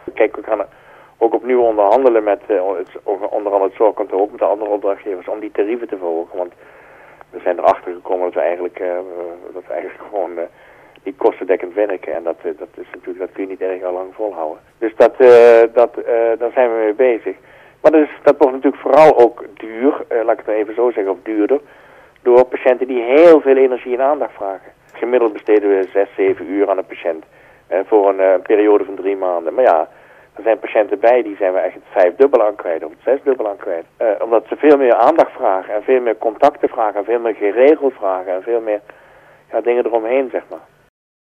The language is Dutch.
Kijk, we gaan ook opnieuw onderhandelen met onder andere het zorgkantoor, ook met de andere opdrachtgevers, om die tarieven te verhogen. Want we zijn erachter gekomen dat we eigenlijk gewoon niet kostendekkend werken. En dat is natuurlijk, dat kun je niet erg al lang volhouden. Dus daar zijn we mee bezig. Maar dat wordt natuurlijk vooral ook duur, laat ik het even zo zeggen, of duurder, door patiënten die heel veel energie en aandacht vragen. Gemiddeld besteden we 6, 7 uur aan een patiënt voor een periode van 3 maanden. Maar ja, er zijn patiënten bij, die zijn we echt het 5-dubbel aan kwijt of het 6-dubbel aan kwijt. Omdat ze veel meer aandacht vragen en veel meer contacten vragen en veel meer geregeld vragen en veel meer dingen eromheen, zeg maar.